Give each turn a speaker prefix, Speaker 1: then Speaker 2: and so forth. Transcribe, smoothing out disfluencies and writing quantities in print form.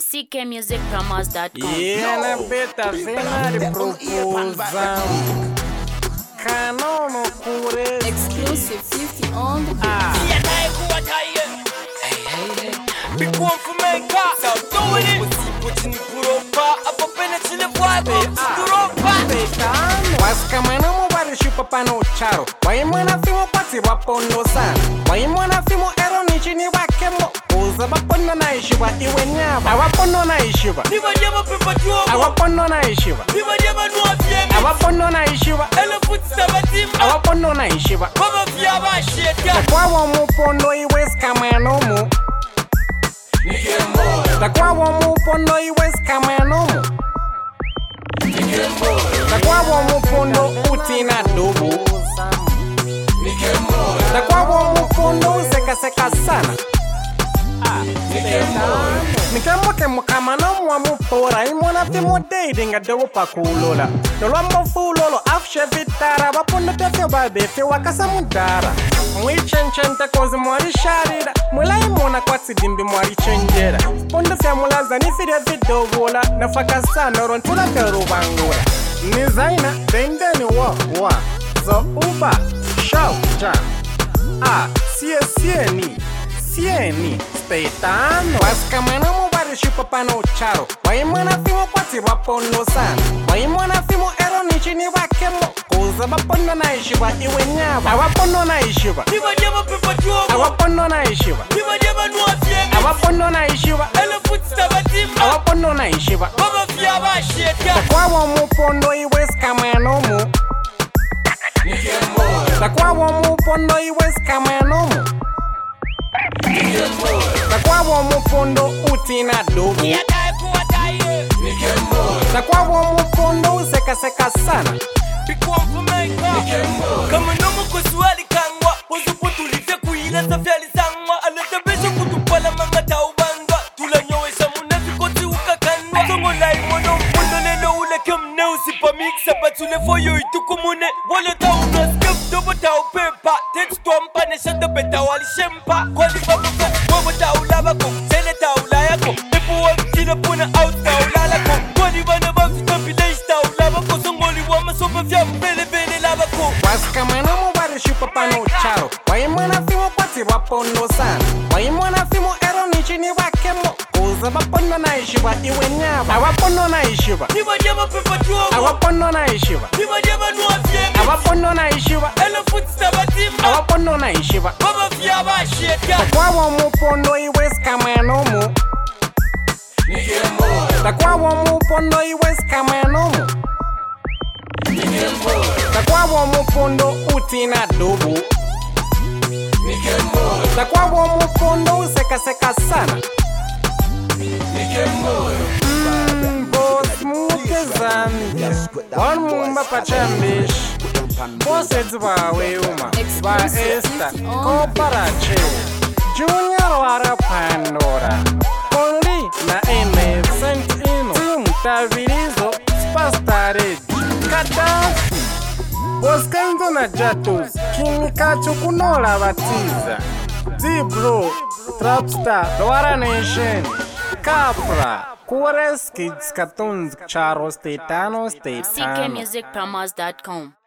Speaker 1: ckmusicpromos.com.
Speaker 2: Yena beta vena de propulsão. Canono cure.
Speaker 3: Exclusive 50 on the beat.
Speaker 2: Waskamana mubari shupa pano charo. Waimwana fimo pati wapondo sana. Waimwana fimo ero nichini wakemo. Uza wapondo na ishiba iwe nyaba. Awapondo na ishiba. Awapondo na ishiba. Awapondo na ishiba. Awapondo na ishiba. Takwawa mupondo iwes kamano mu. Takwawa mupondo iwes kamano mu. Takwawa mupondo utina dobu. Takwawa mupondo seka sana. Nikamo ke mukamano mwa mupora imona fimo dating adobo pakulola. Tolwambo fulolo afshe vitara wapondo tefyo babefe wakasa mudara. Mwichencente kozi mwari sharira. Mwila imona kwa tsidimbi mwari chenjera. Pondo fya mulaza nifire vidogola. Nafaka sana rontula terubangula. Nizaina dendeni wa zo uba shau jam. Sieni speitano. Waskamana mubari shupa pano charo. Waimwana fimo pati wapondo sana. Waimwana fimo ero nichini wakemo. Kuza wapondo na ishiba iwe nyaba. Awapondo na ishiba. Awapondo na ishiba. Awapondo na ishiba. Awapondo na ishiba. Takwawa mupondo iwes kamano mu. Takwawa mupondo iwes kamano mu. Takwawa mupondo utina dobu. Takwawa mupondo seka sana.
Speaker 4: Kama nomo kuswali kangwa Uzuputulize kuila safyali sangwa Anatebesha kutupala manga taubanga Tula nyowesha munazi koti ukakandwa Songo lai mono mpondo lelo ule kemne Usipa mixa patule foyo itukumune Wale tau naskep dobo tau pepa Tekstwa mpane shanda beta wali shempa Kwali baba fes wabo tau labako Sele tau layako Epu wakina puna out tau lalako Kwali bana bamsi kampileish tau labako Songoli wama sopa fya mbele labako
Speaker 2: Waskamana mubari shupa pano charo. Waimwana fimo pati wapondo sana. Waimwana fimo ero nichini wakemo. Kuza wapondo na ishiba iwe nyaba. Awapondo na ishiba. Awapondo na ishiba. Awapondo na ishiba. Awapondo na ishiba. Takwawa mupondo iwes kamano mu. Takwawa mupondo iwes kamano mu. Takwawa mupondo utina dobu. Takwawa mupondo seka sana. Boss muke Zambia. One mumba pachambish. Boss edwa weuma. Ba esta koparache. Junior wara Pandora. Only na innocent ino. Team Tavirizo Spastare. Kadafi. Boskendo na Jatos. Kimikacho kunola batiza. D-Bro, Trapstar, Dwara Nation, Capra, Kures Kids Cartoons, Charo Stetano.
Speaker 1: ckmusicpromos.com.